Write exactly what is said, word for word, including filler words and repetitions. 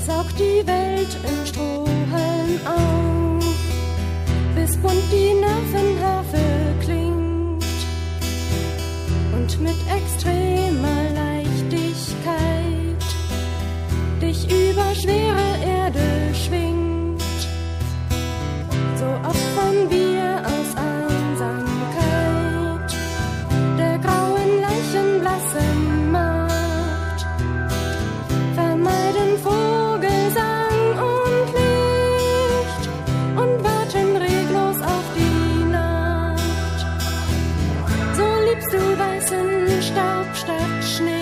saugt die Welt im Strohhalm auf, bis bunt die Nervenharfe klingt und mit extremer Leichtigkeit dich über schwere Erde schwingt. So opfern wir aus Einsamkeit der grauen Leichenblassen Macht, vermeiden Vogelsang und Licht und warten reglos auf die Nacht. So liebst du weißen Staub statt Schnee